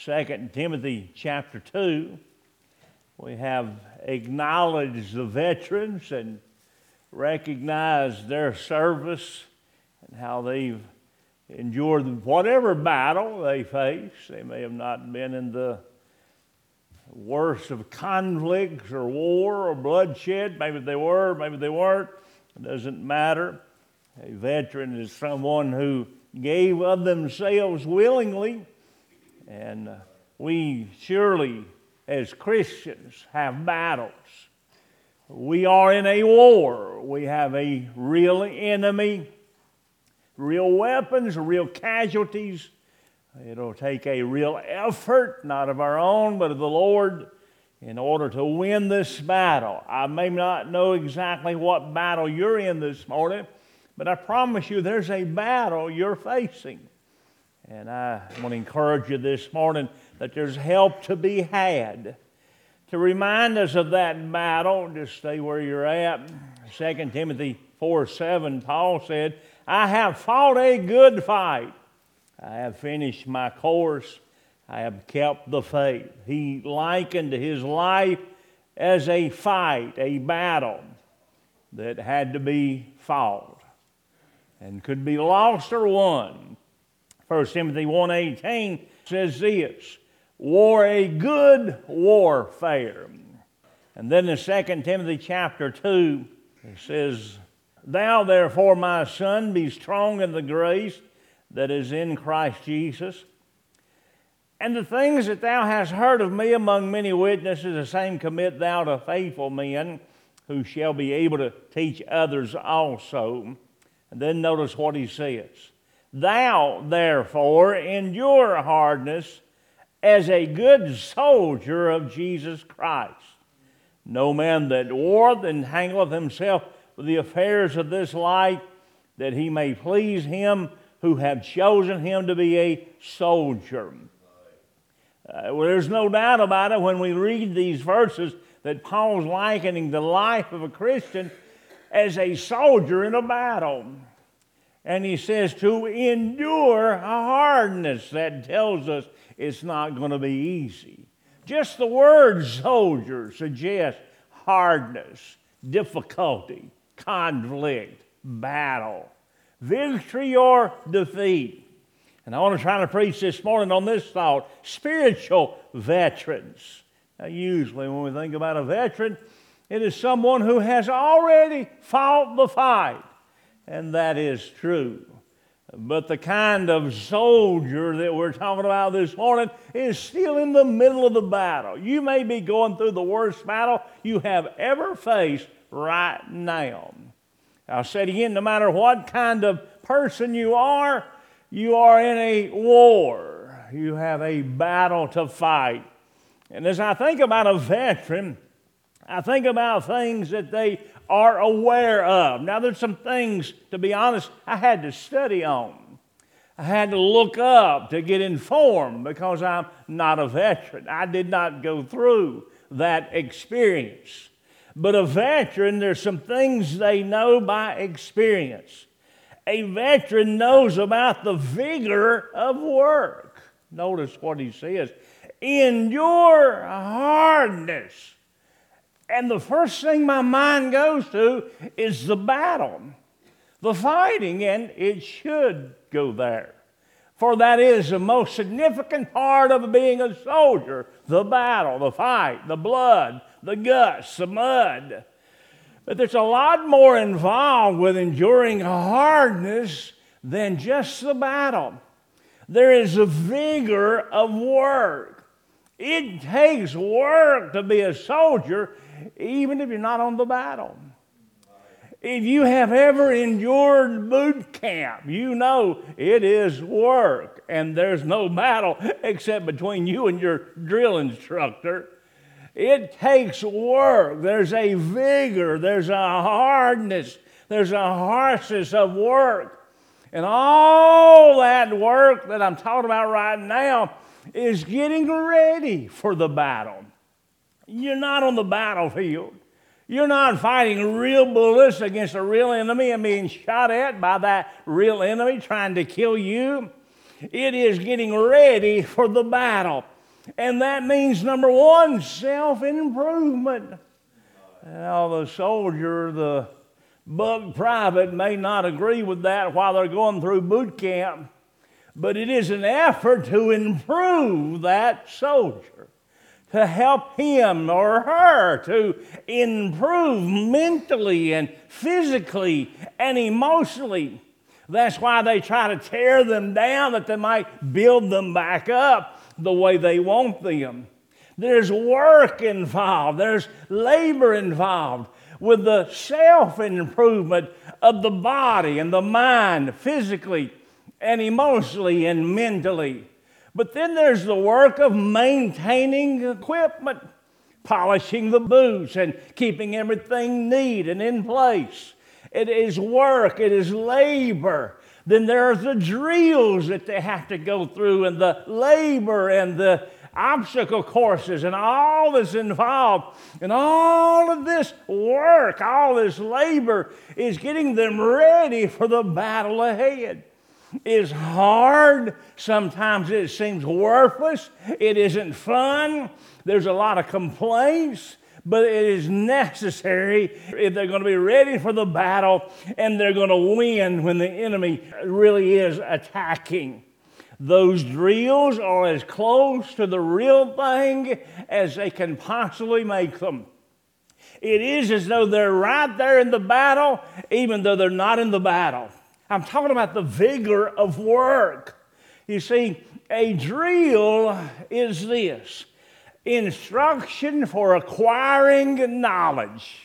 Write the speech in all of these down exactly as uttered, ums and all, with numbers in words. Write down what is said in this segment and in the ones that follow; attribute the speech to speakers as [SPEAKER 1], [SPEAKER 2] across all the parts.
[SPEAKER 1] Second Timothy chapter two. We have acknowledged the veterans and recognized their service and how they've endured whatever battle they face. They may have not been in the worst of conflicts or war or bloodshed. Maybe they were, maybe they weren't. It doesn't matter. A veteran is someone who gave of themselves willingly. And uh, we surely, as Christians, have battles. We are in a war. We have a real enemy, real weapons, real casualties. It'll take a real effort, not of our own, but of the Lord, in order to win this battle. I may not know exactly what battle you're in this morning, but I promise you there's a battle you're facing. And I want to encourage you this morning that there's help to be had. To remind us of that battle, just stay where you're at. Second Timothy four seven, Paul said, I have fought a good fight. I have finished my course. I have kept the faith. He likened his life as a fight, a battle that had to be fought and could be lost or won. First Timothy one eighteen says this, war a good warfare. And then in Second Timothy chapter two, it says, thou therefore, my son, be strong in the grace that is in Christ Jesus. And the things that thou hast heard of me among many witnesses, the same commit thou to faithful men, who shall be able to teach others also. And then notice what he says. Thou, therefore, endure hardness as a good soldier of Jesus Christ. No man that warreth entangleth himself with the affairs of this life, that he may please him who have chosen him to be a soldier. Uh, well, there's no doubt about it when we read these verses that Paul's likening the life of a Christian as a soldier in a battle. And he says to endure a hardness. That tells us it's not going to be easy. Just the word soldier suggests hardness, difficulty, conflict, battle, victory or defeat. And I want to try to preach this morning on this thought, spiritual veterans. Now, usually when we think about a veteran, it is someone who has already fought the fight. And that is true. But the kind of soldier that we're talking about this morning is still in the middle of the battle. You may be going through the worst battle you have ever faced right now. I'll say it again, no matter what kind of person you are, you are in a war. You have a battle to fight. And as I think about a veteran, I think about things that they are aware of. Now, there's some things, to be honest, I had to study on. I had to look up to get informed because I'm not a veteran. I did not go through that experience. But a veteran, there's some things they know by experience. A veteran knows about the vigor of work. Notice what he says. Endure hardness. And the first thing my mind goes to is the battle, the fighting, and it should go there. For that is the most significant part of being a soldier, the battle, the fight, the blood, the guts, the mud. But there's a lot more involved with enduring hardness than just the battle. There is a vigor of work. It takes work to be a soldier, even if you're not on the battle. If you have ever endured boot camp, you know it is work, and there's no battle except between you and your drill instructor. It takes work. There's a vigor, there's a hardness, there's a harshness of work. And all that work that I'm talking about right now is getting ready for the battle. You're not on the battlefield. You're not fighting real bullets against a real enemy and being shot at by that real enemy trying to kill you. It is getting ready for the battle. And that means, number one, self-improvement. Now, the soldier, the buck private, may not agree with that while they're going through boot camp, but it is an effort to improve that soldier, to help him or her to improve mentally and physically and emotionally. That's why they try to tear them down, that they might build them back up the way they want them. There's work involved. There's labor involved with the self-improvement of the body and the mind, physically and emotionally and mentally. But then there's the work of maintaining equipment, polishing the boots and keeping everything neat and in place. It is work, it is labor. Then there's the drills that they have to go through, and the labor and the obstacle courses and all that's involved. And all of this work, all this labor is getting them ready for the battle ahead. It's hard. Sometimes it seems worthless. It isn't fun. There's a lot of complaints, but it is necessary if they're going to be ready for the battle and they're going to win when the enemy really is attacking. Those drills are as close to the real thing as they can possibly make them. It is as though they're right there in the battle, even though they're not in the battle. I'm talking about the vigor of work. You see, a drill is this: instruction for acquiring knowledge.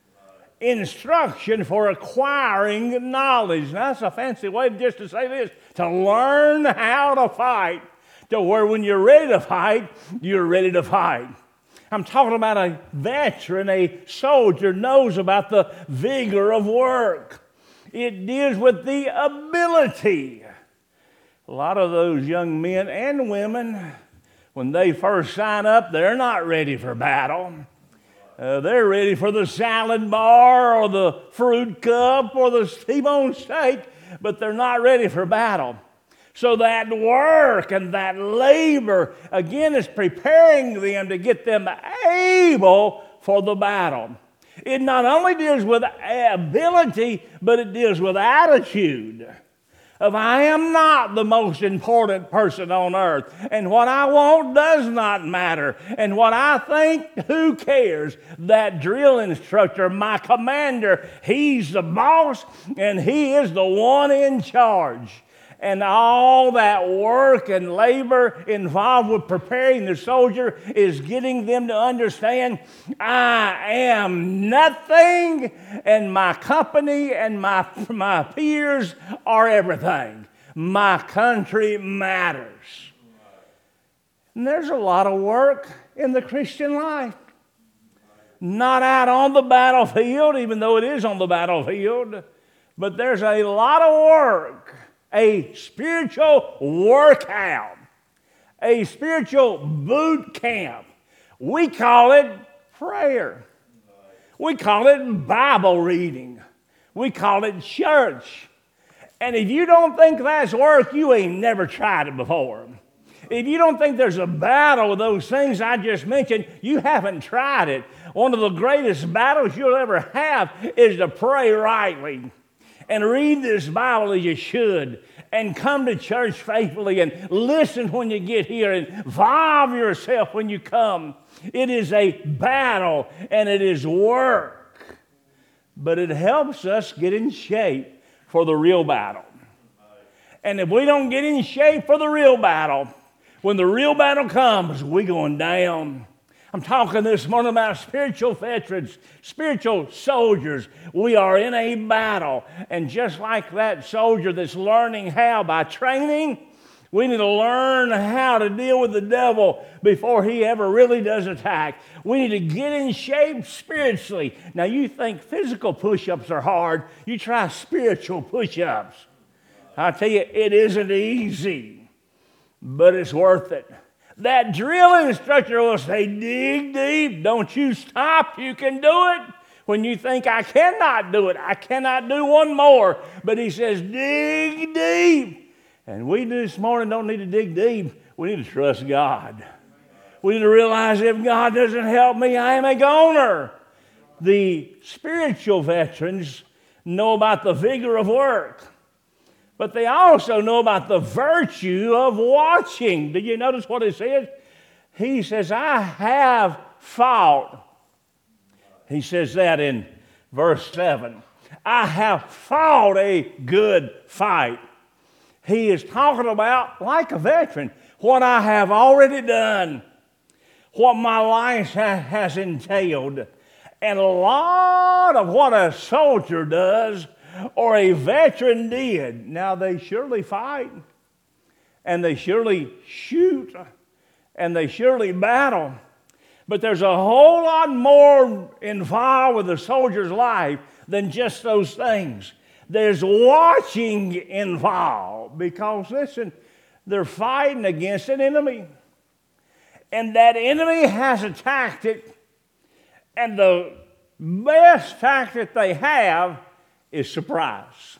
[SPEAKER 1] Instruction for acquiring knowledge. Now, that's a fancy way just to say this: to learn how to fight, to where when you're ready to fight, you're ready to fight. I'm talking about a veteran, a soldier knows about the vigor of work. It deals with the ability. A lot of those young men and women, when they first sign up, they're not ready for battle. Uh, they're ready for the salad bar or the fruit cup or the T-bone steak, but they're not ready for battle. So that work and that labor, again, is preparing them to get them able for the battle. It not only deals with ability, but it deals with attitude. Of I am not the most important person on earth, and what I want does not matter, and what I think, who cares? That drill instructor, my commander, he's the boss, and he is the one in charge. And all that work and labor involved with preparing the soldier is getting them to understand, I am nothing, and my company and my, my peers are everything. My country matters. And there's a lot of work in the Christian life. Not out on the battlefield, even though it is on the battlefield, but there's a lot of work. A spiritual workout, a spiritual boot camp. We call it prayer. We call it Bible reading. We call it church. And if you don't think that's work, you ain't never tried it before. If you don't think there's a battle with those things I just mentioned, you haven't tried it. One of the greatest battles you'll ever have is to pray rightly and read this Bible as you should, and come to church faithfully, and listen when you get here, and involve yourself when you come. It is a battle, and it is work. But it helps us get in shape for the real battle. And if we don't get in shape for the real battle, when the real battle comes, we're going down. I'm talking this morning about spiritual veterans, spiritual soldiers. We are in a battle. And just like that soldier that's learning how by training, we need to learn how to deal with the devil before he ever really does attack. We need to get in shape spiritually. Now, you think physical push-ups are hard. You try spiritual push-ups. I tell you, it isn't easy, but it's worth it. That drill instructor will say, dig deep. Don't you stop. You can do it. When you think, I cannot do it, I cannot do one more. But he says, dig deep. And we this morning don't need to dig deep. We need to trust God. We need to realize if God doesn't help me, I am a goner. The spiritual veterans know about the vigor of work, but they also know about the virtue of watching. Did you notice what he said? He says, I have fought. He says that in verse seven. I have fought a good fight. He is talking about, like a veteran, what I have already done, what my life ha- has entailed. And a lot of what a soldier does or a veteran did. Now, they surely fight, and they surely shoot, and they surely battle. But there's a whole lot more involved with a soldier's life than just those things. There's watching involved because, listen, they're fighting against an enemy. And that enemy has a tactic, and the best tactic they have is surprise.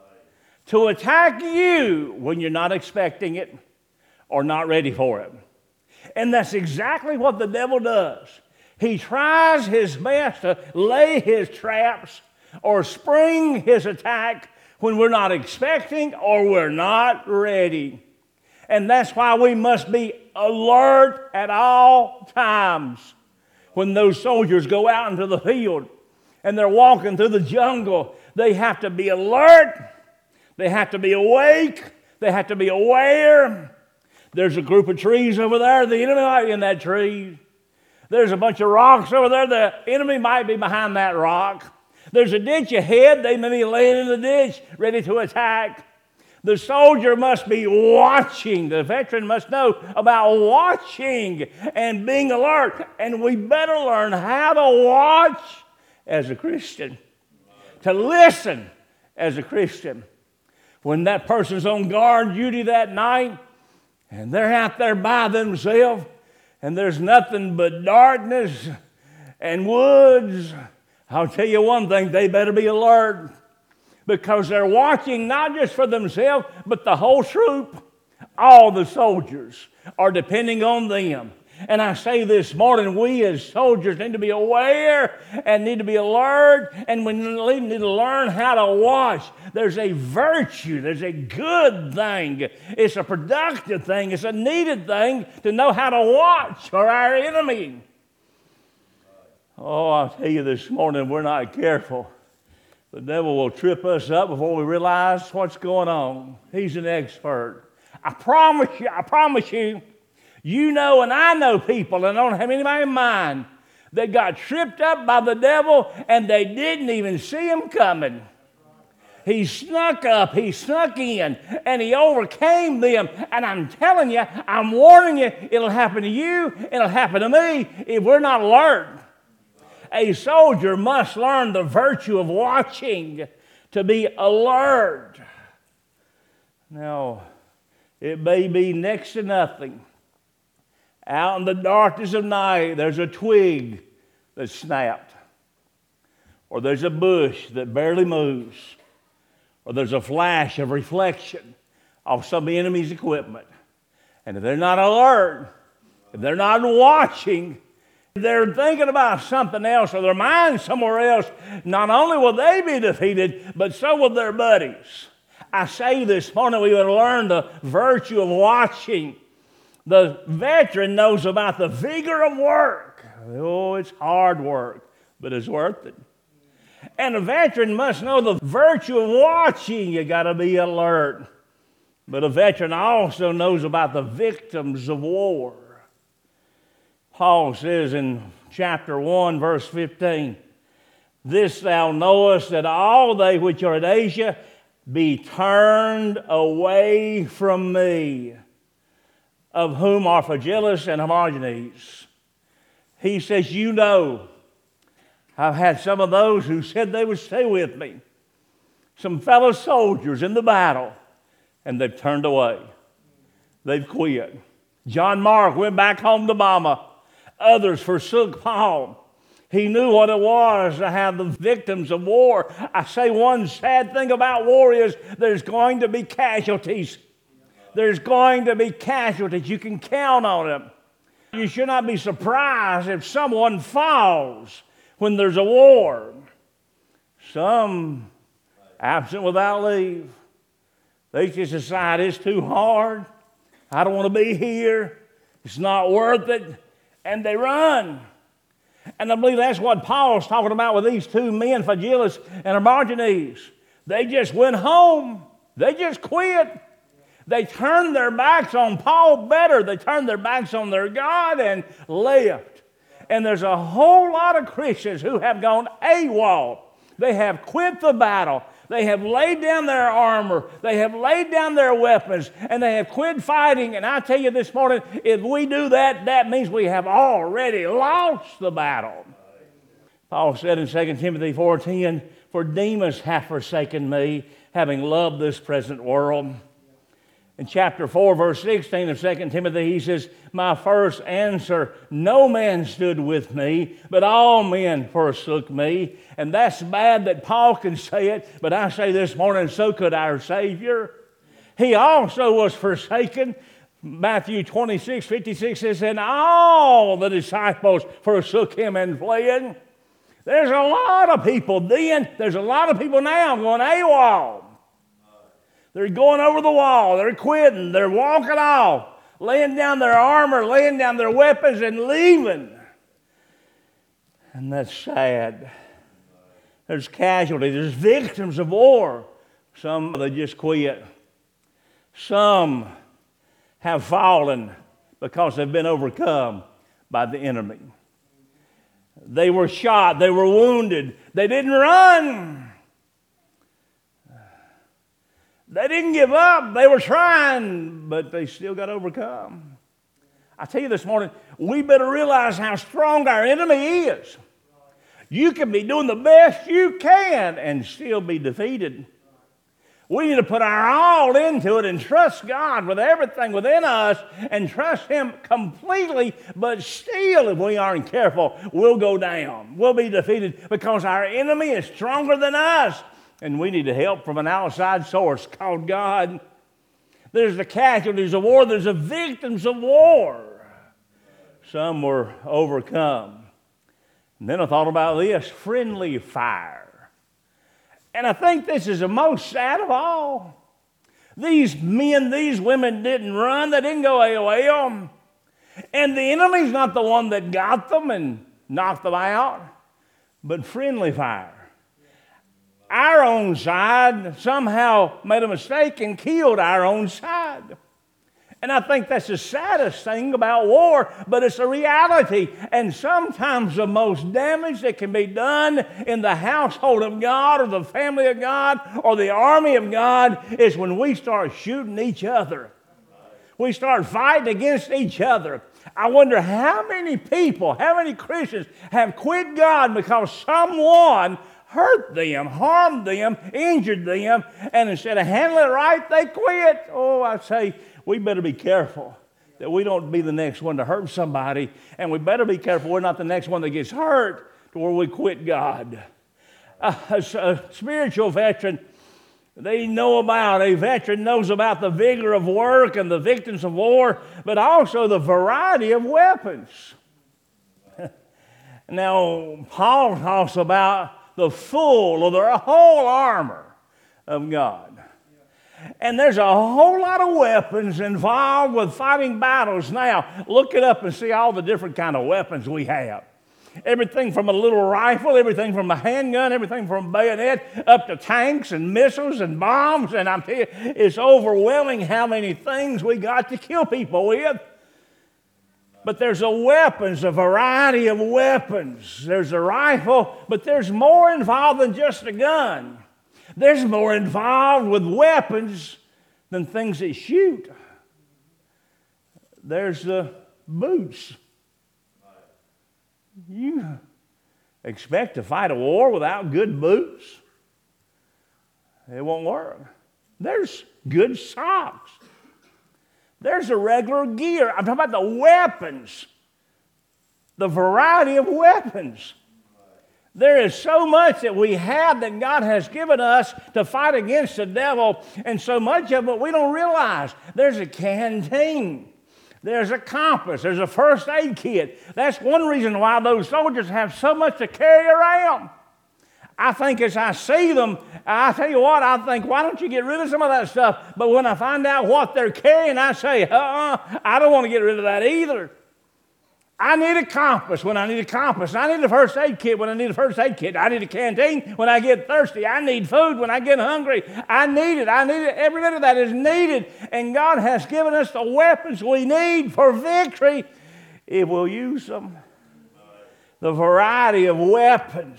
[SPEAKER 1] To attack you when you're not expecting it or not ready for it. And that's exactly what the devil does. He tries his best to lay his traps or spring his attack when we're not expecting or we're not ready. And that's why we must be alert at all times. When those soldiers go out into the field and they're walking through the jungle, they have to be alert. They have to be awake. They have to be aware. There's a group of trees over there. The enemy might be in that tree. There's a bunch of rocks over there. The enemy might be behind that rock. There's a ditch ahead. They may be laying in the ditch, ready to attack. The soldier must be watching. The veteran must know about watching and being alert. And we better learn how to watch as a Christian, to listen as a Christian. When that person's on guard duty that night, and they're out there by themselves, and there's nothing but darkness and woods, I'll tell you one thing, they better be alert, because they're watching not just for themselves, but the whole troop. All the soldiers are depending on them. And I say this morning, we as soldiers need to be aware and need to be alert, and we need to learn how to watch. There's a virtue, there's a good thing. It's a productive thing, it's a needed thing to know how to watch for our enemy. Oh, I'll tell you this morning, if we're not careful, the devil will trip us up before we realize what's going on. He's an expert. I promise you, I promise you, you know and I know people, and I don't have anybody in mind, that got tripped up by the devil and they didn't even see him coming. He snuck up, he snuck in, and he overcame them. And I'm telling you, I'm warning you, it'll happen to you, it'll happen to me if we're not alert. A soldier must learn the virtue of watching, to be alert. Now, it may be next to nothing. Out in the darkness of night, there's a twig that's snapped, or there's a bush that barely moves, or there's a flash of reflection of some enemy's equipment. And if they're not alert, if they're not watching, they're thinking about something else, or their mind's somewhere else, not only will they be defeated, but so will their buddies. I say this morning, we would learn the virtue of watching. The veteran knows about the vigor of work. Oh, it's hard work, but it's worth it. And a veteran must know the virtue of watching. You got to be alert. But a veteran also knows about the victims of war. Paul says in chapter one, verse fifteen, "This thou knowest, that all they which are at Asia be turned away from me, of whom are Phygellus and Hermogenes." He says, you know, I've had some of those who said they would stay with me, some fellow soldiers in the battle, and they've turned away. They've quit. John Mark went back home to Mama. Others forsook Paul. He knew what it was to have the victims of war. I say one sad thing about war is there's going to be casualties. There's going to be casualties. You can count on them. You should not be surprised if someone falls when there's a war. Some absent without leave. They just decide it's too hard. I don't want to be here. It's not worth it. And they run. And I believe that's what Paul's talking about with these two men, Phygelus and Hermogenes. They just went home. They just quit. They turned their backs on Paul better. They turned their backs on their God and left. And there's a whole lot of Christians who have gone AWOL. They have quit the battle. They have laid down their armor. They have laid down their weapons. And they have quit fighting. And I tell you this morning, if we do that, that means we have already lost the battle. Paul said in Second Timothy four ten, "For Demas hath forsaken me, having loved this present world." In chapter four, verse sixteen of Second Timothy, he says, "My first answer, no man stood with me, but all men forsook me." And that's bad that Paul can say it, but I say this morning, so could our Savior. He also was forsaken. Matthew twenty-six fifty-six says, "And all the disciples forsook him and fled." There's a lot of people then, there's a lot of people now going AWOL. They're going over the wall. They're quitting. They're walking off, laying down their armor, laying down their weapons, and leaving. And that's sad. There's casualties. There's victims of war. Some, they just quit. Some have fallen because they've been overcome by the enemy. They were shot. They were wounded. They didn't run. They didn't give up. They were trying, but they still got overcome. I tell you this morning, we better realize how strong our enemy is. You can be doing the best you can and still be defeated. We need to put our all into it and trust God with everything within us and trust Him completely, but still, if we aren't careful, we'll go down. We'll be defeated because our enemy is stronger than us. And we need help from an outside source called God. There's the casualties of war. There's the victims of war. Some were overcome. And then I thought about this, friendly fire. And I think this is the most sad of all. These men, these women didn't run. They didn't go AWOL. And the enemy's not the one that got them and knocked them out, but friendly fire. Our own side somehow made a mistake and killed our own side. And I think that's the saddest thing about war, but it's a reality. And sometimes the most damage that can be done in the household of God or the family of God or the army of God is when we start shooting each other. We start fighting against each other. I wonder how many people, how many Christians have quit God because someone hurt them, harmed them, injured them, and instead of handling it right, they quit. Oh, I say, we better be careful that we don't be the next one to hurt somebody, and we better be careful we're not the next one that gets hurt to where we quit God. A, a, a spiritual veteran, they know about, a veteran knows about the vigor of work and the victims of war, but also the variety of weapons. Now, Paul talks about the full or the whole armor of God. And there's a whole lot of weapons involved with fighting battles now. Look it up and see all the different kind of weapons we have. Everything from a little rifle, everything from a handgun, everything from a bayonet, up to tanks and missiles and bombs. And I'm telling you, it's overwhelming how many things we got to kill people with. But there's a weapons, a variety of weapons. There's a rifle, but there's more involved than just a gun. There's more involved with weapons than things that shoot. There's the boots. You expect to fight a war without good boots? It won't work. There's good socks. There's a regular gear. I'm talking about the weapons, the variety of weapons. There is so much that we have that God has given us to fight against the devil, and so much of it we don't realize. There's a canteen. There's a compass. There's a first aid kit. That's one reason why those soldiers have so much to carry around. I think as I see them, I tell you what, I think, why don't you get rid of some of that stuff? But when I find out what they're carrying, I say, uh-uh, I don't want to get rid of that either. I need a compass when I need a compass. I need a first aid kit when I need a first aid kit. I need a canteen when I get thirsty. I need food when I get hungry. I need it. I need it. Every bit of that is needed. And God has given us the weapons we need for victory if we'll use them. The variety of weapons.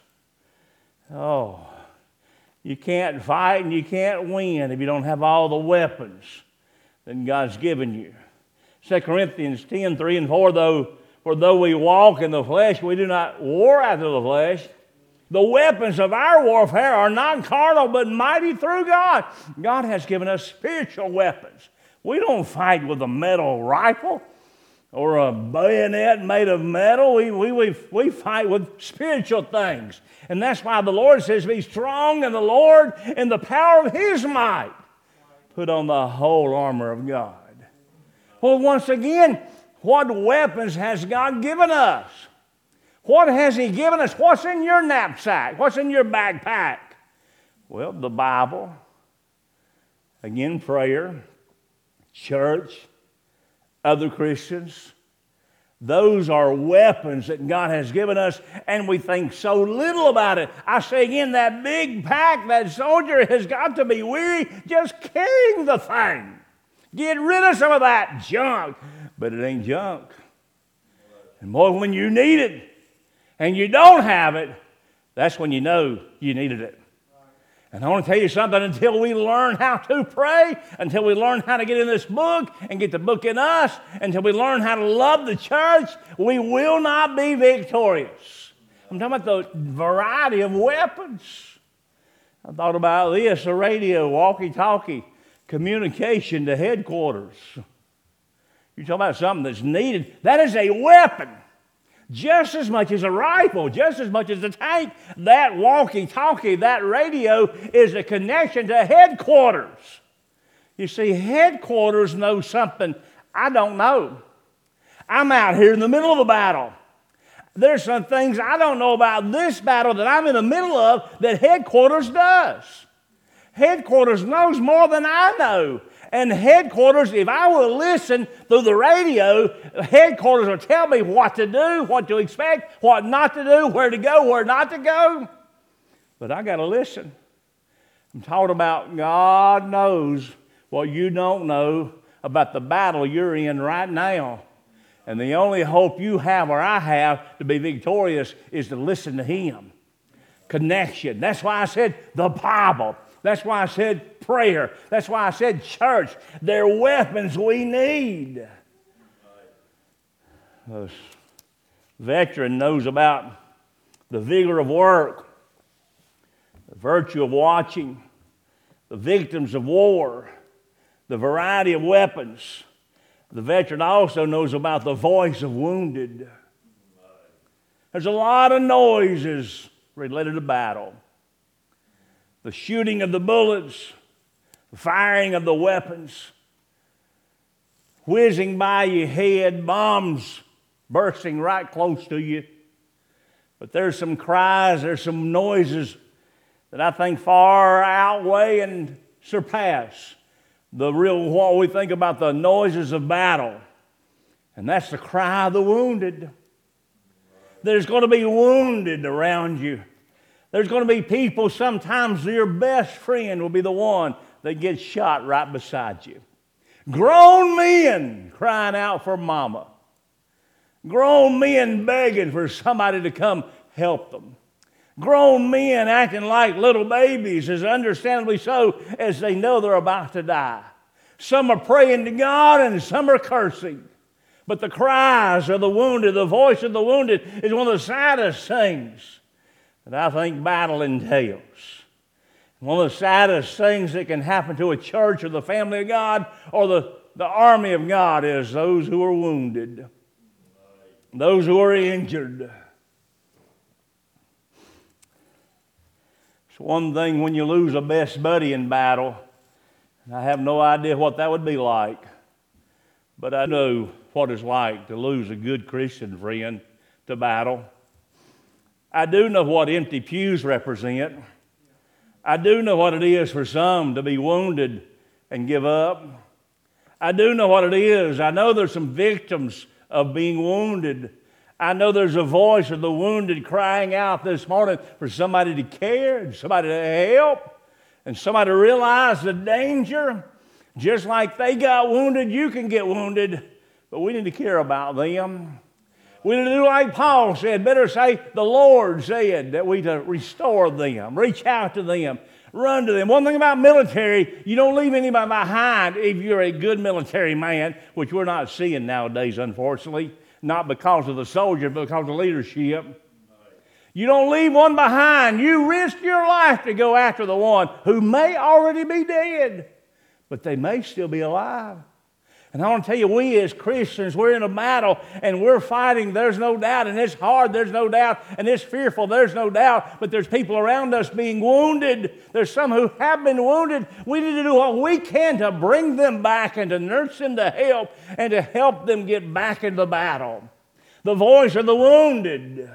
[SPEAKER 1] Oh, you can't fight and you can't win if you don't have all the weapons that God's given you. Second Corinthians ten, three and four, though, for though we walk in the flesh, we do not war after the flesh. The weapons of our warfare are not carnal, but mighty through God. God has given us spiritual weapons. We don't fight with a metal rifle or a bayonet made of metal. We, we, we, we fight with spiritual things. And that's why the Lord says, be strong in the Lord and the power of His might. Put on the whole armor of God. Well, once again, what weapons has God given us? What has He given us? What's in your knapsack? What's in your backpack? Well, the Bible, again, prayer, church, other Christians. Those are weapons that God has given us, and we think so little about it. I say again, that big pack, that soldier has got to be weary just carrying the thing. Get rid of some of that junk. But it ain't junk. And boy, when you need it and you don't have it, that's when you know you needed it. And I want to tell you something, until we learn how to pray, until we learn how to get in this book and get the book in us, until we learn how to love the church, we will not be victorious. I'm talking about the variety of weapons. I thought about this, a radio, walkie-talkie, communication to headquarters. You're talking about something that's needed. That is a weapon. Just as much as a rifle, just as much as a tank, that walkie-talkie, that radio is a connection to headquarters. You see, headquarters know something I don't know. I'm out here in the middle of the battle. There's some things I don't know about this battle that I'm in the middle of that headquarters does. Headquarters knows more than I know. And headquarters, if I will listen through the radio, headquarters will tell me what to do, what to expect, what not to do, where to go, where not to go. But I got to listen. I'm talking about God knows what you don't know about the battle you're in right now. And the only hope you have, or I have, to be victorious is to listen to Him. Connection. That's why I said the Bible. That's why I said prayer. That's why I said church. They're weapons we need. The veteran knows about the vigor of work, the virtue of watching, the victims of war, the variety of weapons. The veteran also knows about the voice of wounded. There's a lot of noises related to battle. The shooting of the bullets, the firing of the weapons, whizzing by your head, bombs bursting right close to you. But there's some cries, there's some noises that I think far outweigh and surpass the real, what we think about the noises of battle. And that's the cry of the wounded. There's going to be wounded around you. There's going to be people, sometimes your best friend will be the one that gets shot right beside you. Grown men crying out for mama. Grown men begging for somebody to come help them. Grown men acting like little babies, as understandably so, as they know they're about to die. Some are praying to God and some are cursing. But the cries of the wounded, the voice of the wounded is one of the saddest things that I think battle entails. One of the saddest things that can happen to a church or the family of God or the, the army of God is those who are wounded, those who are injured. It's one thing when you lose a best buddy in battle, and I have no idea what that would be like. But I know what it's like to lose a good Christian friend to battle. I do know what empty pews represent. I do know what it is for some to be wounded and give up. I do know what it is. I know there's some victims of being wounded. I know there's a voice of the wounded crying out this morning for somebody to care and somebody to help and somebody to realize the danger. Just like they got wounded, you can get wounded, but we need to care about them. We need to do like Paul said, better say the Lord said, that we to restore them, reach out to them, run to them. One thing about military, you don't leave anybody behind if you're a good military man, which we're not seeing nowadays, unfortunately, not because of the soldier, but because of leadership. You don't leave one behind. You risk your life to go after the one who may already be dead, but they may still be alive. And I want to tell you, we as Christians, we're in a battle and we're fighting, there's no doubt, and it's hard, there's no doubt, and it's fearful, there's no doubt, but there's people around us being wounded. There's some who have been wounded. We need to do what we can to bring them back and to nurse them to help and to help them get back into the battle. The voice of the wounded.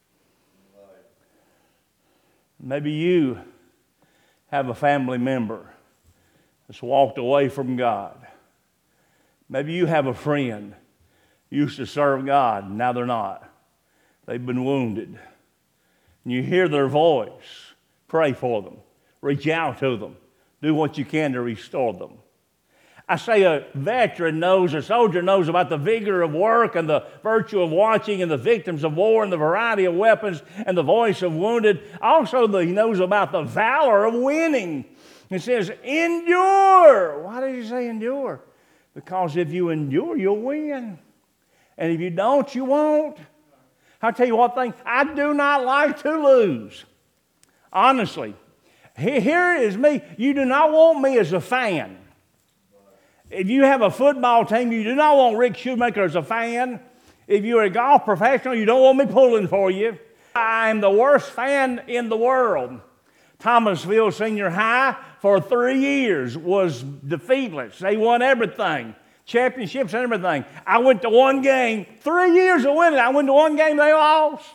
[SPEAKER 1] Maybe you have a family member that's walked away from God. Maybe you have a friend who used to serve God, and now they're not. They've been wounded. And you hear their voice. Pray for them. Reach out to them. Do what you can to restore them. I say a veteran knows, a soldier knows about the vigor of work and the virtue of watching and the victims of war and the variety of weapons and the voice of wounded. Also, the, he knows about the valor of winning. It says, endure. Why did he say endure? Because if you endure, you'll win. And if you don't, you won't. I'll tell you one thing, I do not like to lose. Honestly. Here is me. You do not want me as a fan. If you have a football team, you do not want Rick Shoemaker as a fan. If you're a golf professional, you don't want me pulling for you. I am the worst fan in the world. Thomasville Senior High for three years was defeatless. They won everything, championships and everything. I went to one game, three years of winning. I went to one game, they lost.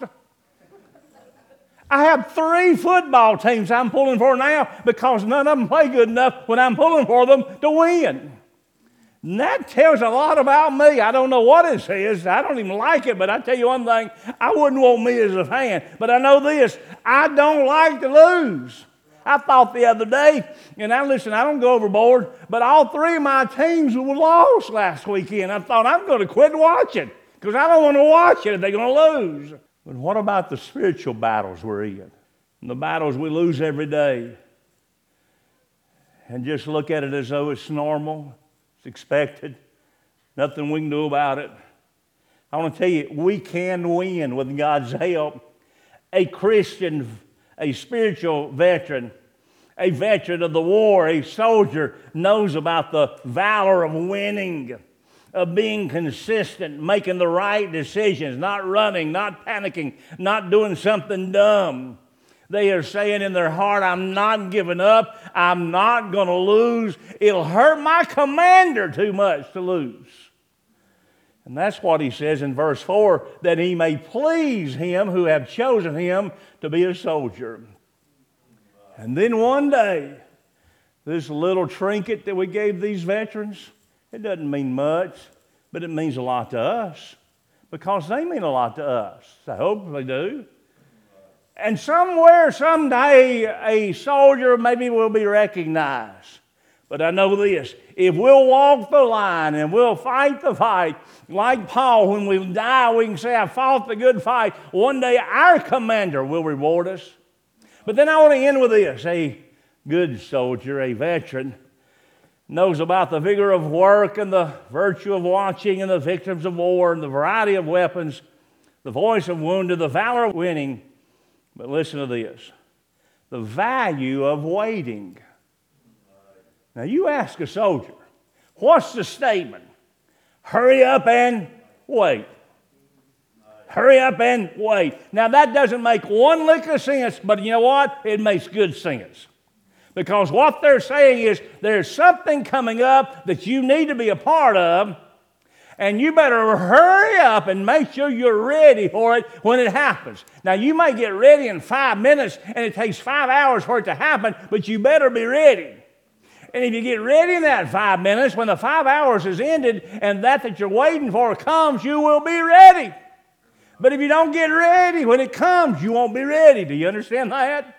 [SPEAKER 1] I have three football teams I'm pulling for now because none of them play good enough when I'm pulling for them to win. And that tells a lot about me. I don't know what it says. I don't even like it, but I tell you one thing, I wouldn't want me as a fan. But I know this, I don't like to lose. I thought the other day, and I listen, I don't go overboard, but all three of my teams were lost last weekend. I thought I'm going to quit watching because I don't want to watch it if they're going to lose. But what about the spiritual battles we're in? And the battles we lose every day. And just look at it as though it's normal. It's expected. Nothing we can do about it. I want to tell you, we can win with God's help. A Christian, a spiritual veteran, a veteran of the war, a soldier knows about the valor of winning, of being consistent, making the right decisions, not running, not panicking, not doing something dumb. They are saying in their heart, I'm not giving up. I'm not going to lose. It'll hurt my commander too much to lose. And that's what he says in verse four, that he may please him who have chosen him to be a soldier. And then one day, this little trinket that we gave these veterans, it doesn't mean much, but it means a lot to us because they mean a lot to us. I hope they do. And somewhere, someday, a soldier maybe will be recognized. But I know this, if we'll walk the line and we'll fight the fight, like Paul, when we die, we can say, I fought the good fight. One day, our commander will reward us. But then I want to end with this. A good soldier, a veteran, knows about the vigor of work and the virtue of watching and the victims of war and the variety of weapons, the voice of wounded, the valor of winning. But listen to this, the value of waiting. Now you ask a soldier, what's the statement? Hurry up and wait. Hurry up and wait. Now that doesn't make one lick of sense, but you know what? It makes good sense. Because what they're saying is there's something coming up that you need to be a part of, And you better hurry up and make sure you're ready for it when it happens. Now, you may get ready in five minutes, and it takes five hours for it to happen, but you better be ready. And if you get ready in that five minutes, when the five hours is ended and that that you're waiting for comes, you will be ready. But if you don't get ready when it comes, you won't be ready. Do you understand that?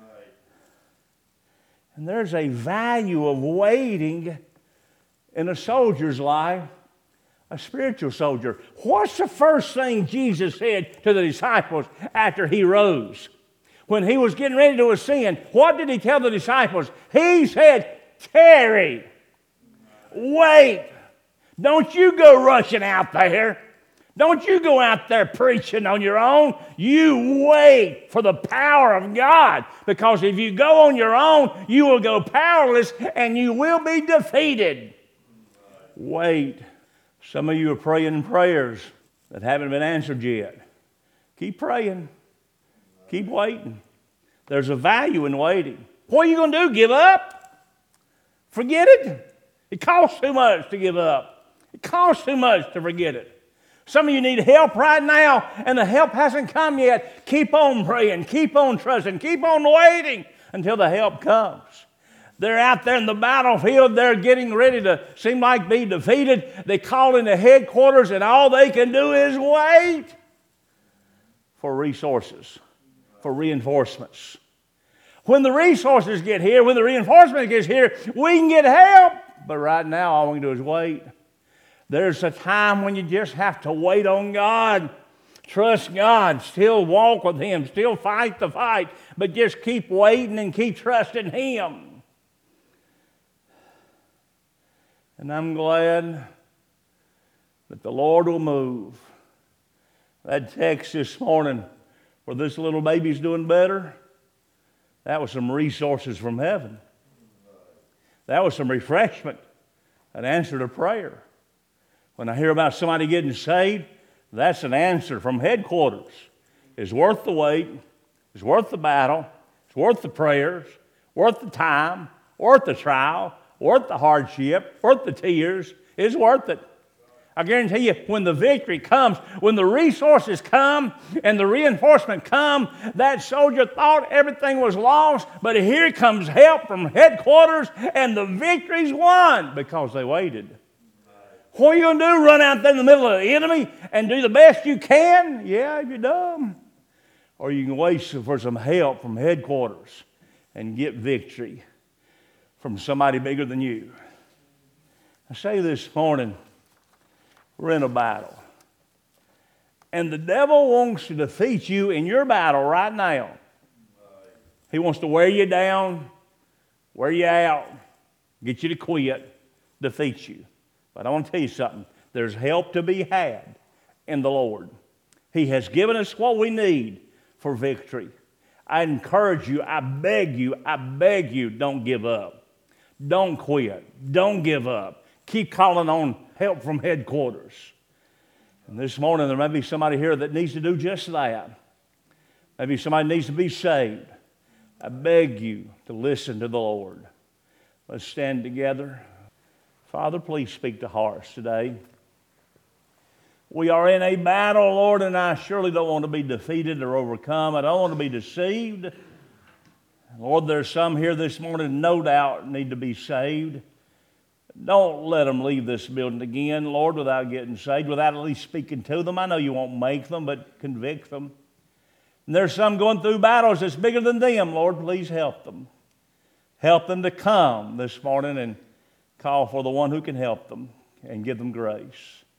[SPEAKER 1] And there's a value of waiting in a soldier's life, a spiritual soldier. What's the first thing Jesus said to the disciples after he rose? When he was getting ready to ascend, what did he tell the disciples? He said, tarry, wait. Don't you go rushing out there. Don't you go out there preaching on your own. You wait for the power of God. Because if you go on your own, you will go powerless and you will be defeated. Wait. Some of you are praying prayers that haven't been answered yet. Keep praying. Keep waiting. There's a value in waiting. What are you going to do? Give up? Forget it? It costs too much to give up. It costs too much to forget it. Some of you need help right now, and the help hasn't come yet. Keep on praying. Keep on trusting. Keep on waiting until the help comes. They're out there in the battlefield. They're getting ready to seem like be defeated. They call into headquarters, and all they can do is wait for resources, for reinforcements. When the resources get here, when the reinforcement gets here, we can get help. But right now, all we can do is wait. There's a time when you just have to wait on God. Trust God. Still walk with Him. Still fight the fight. But just keep waiting and keep trusting Him. And I'm glad that the Lord will move. That text this morning where this little baby's doing better, that was some resources from heaven. That was some refreshment, an answer to prayer. When I hear about somebody getting saved, that's an answer from headquarters. It's worth the wait. It's worth the battle. It's worth the prayers. Worth the time. Worth the trial. Worth the hardship. Worth the tears. It's worth it. I guarantee you, when the victory comes, when the resources come and the reinforcement come, that soldier thought everything was lost, but here comes help from headquarters and the victory's won because they waited. What are you going to do? Run out there in the middle of the enemy and do the best you can? Yeah, if you're dumb. Or you can wait for some help from headquarters and get victory from somebody bigger than you. I say this morning, we're in a battle. And the devil wants to defeat you in your battle right now. He wants to wear you down, wear you out, get you to quit, defeat you. But I want to tell you something. There's help to be had in the Lord. He has given us what we need for victory. I encourage you, I beg you, I beg you, don't give up. Don't quit. Don't give up. Keep calling on help from headquarters. And this morning there may be somebody here that needs to do just that. Maybe somebody needs to be saved. I beg you to listen to the Lord. Let's stand together. Father, please speak to hearts today. We are in a battle, Lord, and I surely don't want to be defeated or overcome. I don't want to be deceived. Lord, there's some here this morning, no doubt, need to be saved. Don't let them leave this building again, Lord, without getting saved, without at least speaking to them. I know you won't make them, but convict them. And there's some going through battles that's bigger than them. Lord, please help them. Help them to come this morning and call for the one who can help them and give them grace.